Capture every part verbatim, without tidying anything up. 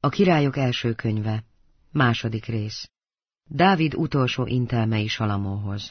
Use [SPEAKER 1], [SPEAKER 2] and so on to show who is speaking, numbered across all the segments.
[SPEAKER 1] A Királyok első könyve, második rész. Dávid utolsó intelmei Salamónhoz.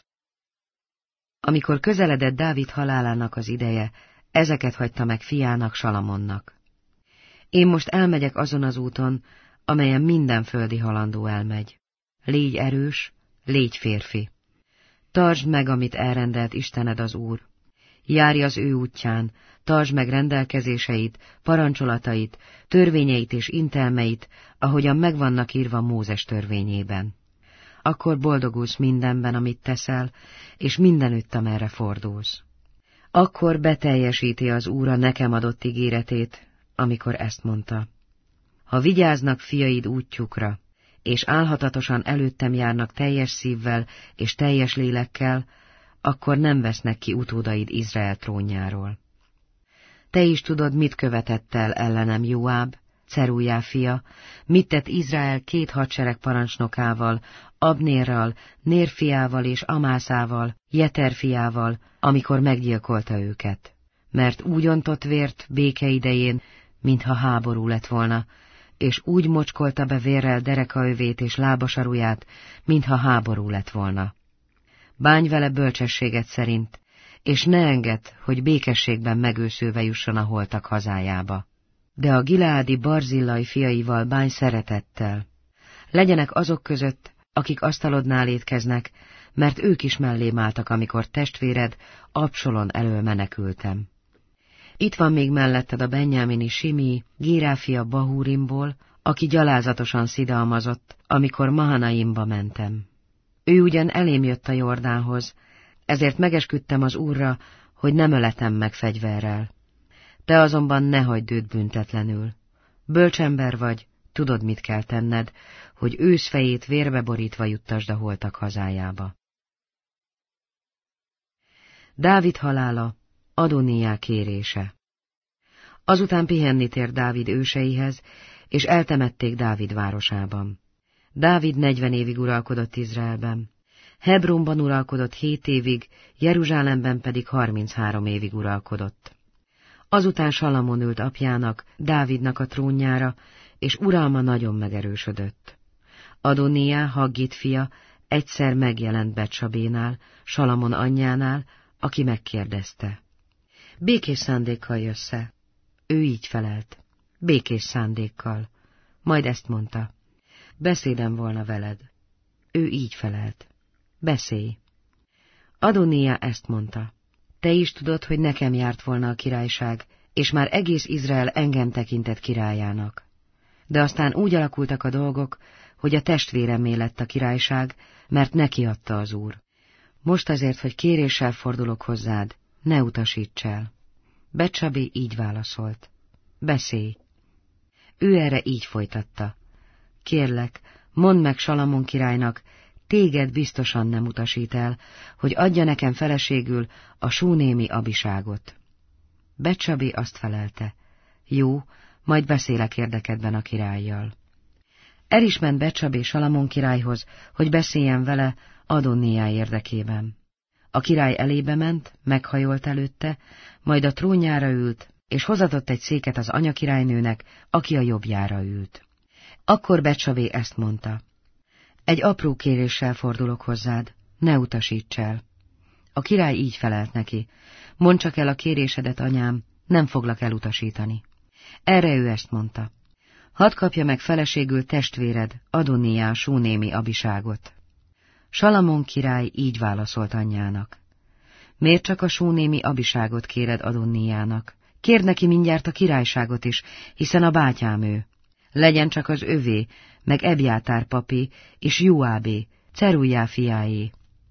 [SPEAKER 1] Amikor közeledett Dávid halálának az ideje, ezeket hagyta meg fiának, Salamonnak. Én most elmegyek azon az úton, amelyen minden földi halandó elmegy. Légy erős, légy férfi. Tartsd meg, amit elrendelt Istened az Úr. Járj az ő útján, tartsd meg rendelkezéseit, parancsolatait, törvényeit és intelmeit, ahogyan megvannak írva Mózes törvényében. Akkor boldogulsz mindenben, amit teszel, és mindenütt, amerre fordulsz. Akkor beteljesíti az Úr a nekem adott ígéretét, amikor ezt mondta. Ha vigyáznak fiaid útjukra, és álhatatosan előttem járnak teljes szívvel és teljes lélekkel, akkor nem vesznek ki utódaid Izrael trónjáról. Te is tudod, mit követett el ellenem Joáb, Cerújá fia, mit tett Izrael két hadsereg parancsnokával, Abnérral, Nér fiával és Amászával, Jeter fiával, amikor meggyilkolta őket. Mert úgy ontott vért béke idején, mintha háború lett volna, és úgy mocskolta be vérrel derekaövét és lábasaruját, mintha háború lett volna. Bánj vele bölcsességet szerint, és ne engedd, hogy békességben megőszülve jusson a holtak hazájába. De a gileádi Barzillai fiaival bánj szeretettel. Legyenek azok között, akik asztalodnál étkeznek, mert ők is mellém álltak, amikor testvéred Absalom elől menekültem. Itt van még melletted a benyámini Simí, Gérá fia Bahúrimból, aki gyalázatosan szidalmazott, amikor Mahanaimba mentem. Ő ugyan elém jött a Jordánhoz, ezért megesküdtem az Úrra, hogy nem öletem meg fegyverrel. Te azonban ne hagyd őt büntetlenül. Bölcsember vagy, tudod, mit kell tenned, hogy ősz fejét vérbe borítva juttasd a holtak hazájába. Dávid halála, Adóniá kérése. Azután pihenni tért Dávid őseihez, és eltemették Dávid városában. Dávid negyven évig uralkodott Izraelben. Hebronban uralkodott hét évig, Jeruzsálemben pedig harminchárom évig uralkodott. Azután Salamon ült apjának, Dávidnak a trónjára, és uralma nagyon megerősödött. Adóniá, Haggit fia, egyszer megjelent Betsabénál, Salamon anyjánál, aki megkérdezte. Békés szándékkal jössz-e? Ő így felelt. Békés szándékkal. Majd ezt mondta. Beszédem volna veled. Ő így felelt. Beszélj. Adóniá ezt mondta. Te is tudod, hogy nekem járt volna a királyság, és már egész Izrael engem tekintett királyának. De aztán úgy alakultak a dolgok, hogy a testvéremmé lett a királyság, mert neki adta az Úr. Most azért, hogy kéréssel fordulok hozzád, ne utasíts el. Betsabé így válaszolt. Beszélj. Ő erre így folytatta. Kérlek, mondd meg Salamon királynak, téged biztosan nem utasít el, hogy adja nekem feleségül a súnémi Abiságot. Betsabé azt felelte. Jó, majd beszélek érdekedben a királlyal. El is ment Betsabé Salamon királyhoz, hogy beszéljen vele Adóniá érdekében. A király elébe ment, meghajolt előtte, majd a trónjára ült, és hozatott egy széket az anyakirálynőnek, aki a jobbjára ült. Akkor Betsabé ezt mondta. Egy apró kéréssel fordulok hozzád, ne utasíts el. A király így felelt neki. Mondd csak el a kérésedet, anyám, nem foglak elutasítani. Erre ő ezt mondta. Hadd kapja meg feleségül testvéred, Adóniá súnémi Abiságot. Salamon király így válaszolt anyjának. Miért csak a súnémi Abiságot kéred Adóniának? Kérd neki mindjárt a királyságot is, hiszen a bátyám ő. Legyen csak az övé, meg Ebjátár papé, és Joábé, Cerújá fiáé.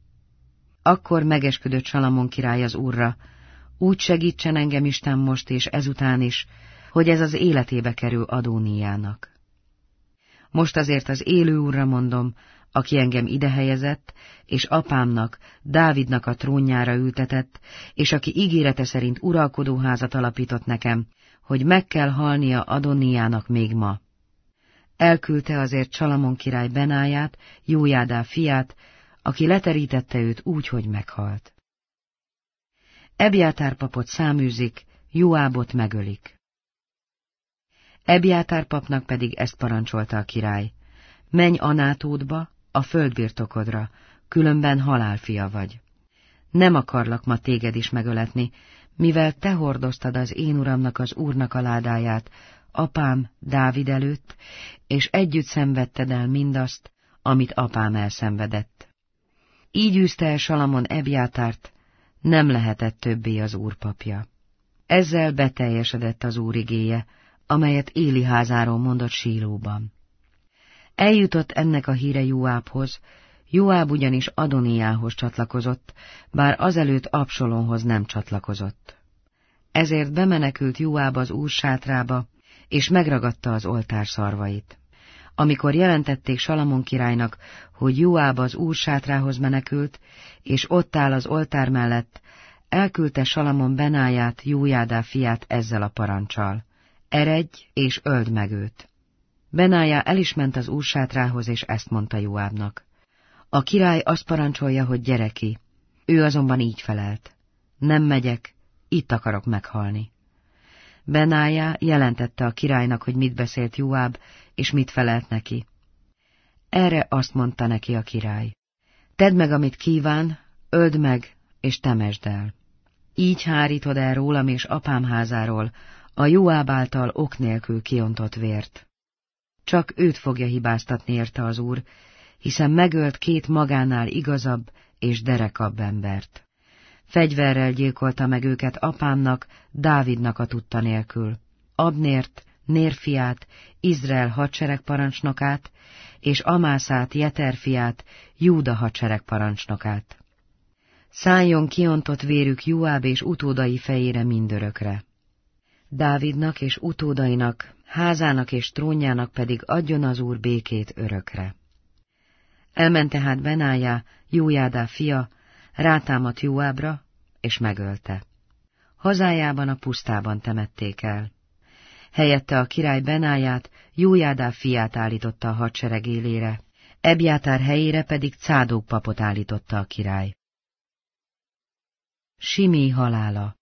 [SPEAKER 1] Akkor megesküdött Salamon király az Úrra, úgy segítsen engem Isten most és ezután is, hogy ez az életébe kerül Adóniának. Most azért az élő Úrra mondom, aki engem ide helyezett, és apámnak, Dávidnak a trónjára ültetett, és aki ígérete szerint uralkodóházat alapított nekem, hogy meg kell halnia Adóniának még ma. Elküldte azért Salamon király Benáját, Jójádá fiát, aki leterítette őt úgy, hogy meghalt. Ebjátár papot száműzik, Joábot megölik. Ebjátár papnak pedig ezt parancsolta a király: menj Anátótba, a földbirtokodra, különben halálfia vagy. Nem akarlak ma téged is megöletni, mivel te hordoztad az én uramnak, az Úrnak a ládáját, apám Dávid előtt, és együtt szenvedted el mindazt, amit apám elszenvedett. Így űzte el Salamon Ebjátárt, nem lehetett többé az Úr papja. Ezzel beteljesedett az Úr igéje, amelyet Éli házáról mondott Sílóban. Eljutott ennek a híre Joábhoz, Joáb ugyanis Adoniához csatlakozott, bár azelőtt Absalomhoz nem csatlakozott. Ezért bemenekült Joáb az Úr sátrába, és megragadta az oltár szarvait. Amikor jelentették Salamon királynak, hogy Joáb az Úr sátrához menekült, és ott áll az oltár mellett, elküldte Salamon Benáját, Jójádá fiát ezzel a parancsal: eredj és öld meg őt. Benájá el is ment az Úr sátrához, és ezt mondta Joábnak: a király azt parancsolja, hogy gyere ki. Ő azonban így felelt: nem megyek, itt akarok meghalni. Benájá jelentette a királynak, hogy mit beszélt Joáb, és mit felelt neki. Erre azt mondta neki a király: tedd meg, amit kíván, öld meg, és temesd el. Így hárítod el rólam és apám házáról a Joáb által ok nélkül kiontott vért. Csak őt fogja hibáztatni érte az Úr, hiszen megölt két magánál igazabb és derekabb embert. Fegyverrel gyilkolta meg őket apámnak, Dávidnak a tudta nélkül, Abnért, Nér fiát, Izrael hadseregparancsnokát, és Amászát, Jeter fiát, Júda hadseregparancsnokát. Szálljon kiontott vérük Joáb és utódai fejére mindörökre. Dávidnak és utódainak, házának és trónjának pedig adjon az Úr békét örökre. Elment tehát Benájá, Jójádá fia, rátámadt Joábra, és megölte. Hazájában a pusztában temették el. Helyette a király Benáját, Jójádá fiát állította a hadsereg élére, Ebjátár helyére pedig Cádók papot állította a király. Simí halála.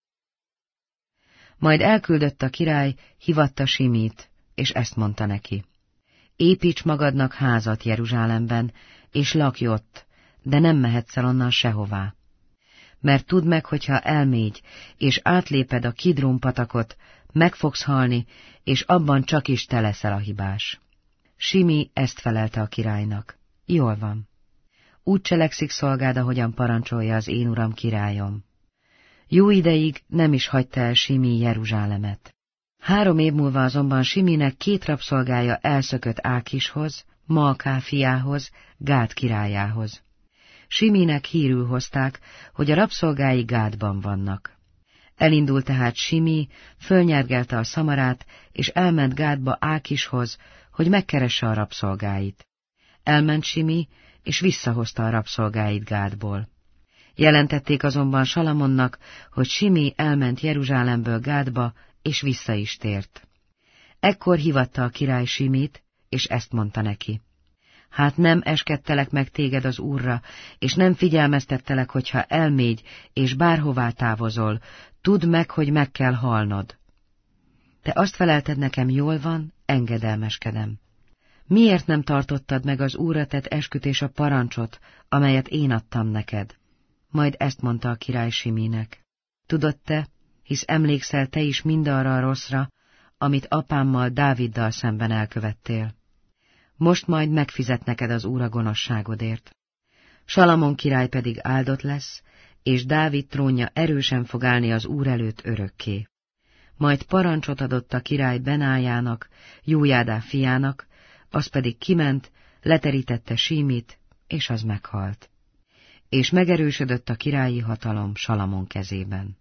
[SPEAKER 1] Majd elküldött a király, hivatta Simít, és ezt mondta neki: építs magadnak házat Jeruzsálemben, és lakj ott, de nem mehetsz el onnan sehová. Mert tudd meg, hogyha elmégy, és átléped a Kidrón patakot, meg fogsz halni, és abban csak is te leszel a hibás. Simí ezt felelte a királynak: jól van. Úgy cselekszik szolgád, ahogyan parancsolja az én uram királyom. Jó ideig nem is hagyta el Simí Jeruzsálemet. Három év múlva azonban Simínek két rabszolgája elszökött Ákishoz, Malká fiához, Gád királyához. Simínek hírül hozták, hogy a rabszolgái Gádban vannak. Elindult tehát Simí, fölnyergelte a szamarát, és elment Gádba Ákishoz, hogy megkeresse a rabszolgáit. Elment Simí, és visszahozta a rabszolgáit Gádból. Jelentették azonban Salamonnak, hogy Simí elment Jeruzsálemből Gádba, és vissza is tért. Ekkor hivatta a király Simít, és ezt mondta neki: hát nem eskedtelek meg téged az Úrra, és nem figyelmeztettelek, hogyha elmégy, és bárhová távozol, tudd meg, hogy meg kell halnod. Te azt felelted nekem: jól van, engedelmeskedem. Miért nem tartottad meg az Úrra tett esküt és a parancsot, amelyet én adtam neked? Majd ezt mondta a király Simínek: tudod te, hisz emlékszel te is mindarra a rosszra, amit apámmal, Dáviddal szemben elkövettél. Most majd megfizet neked az Úr a gonoszságodért. Salamon király pedig áldott lesz, és Dávid trónja erősen fog állni az Úr előtt örökké. Majd parancsot adott a király Benájának, Jójádá fiának, az pedig kiment, leterítette Simít, és az meghalt. És megerősödött a királyi hatalom Salamon kezében.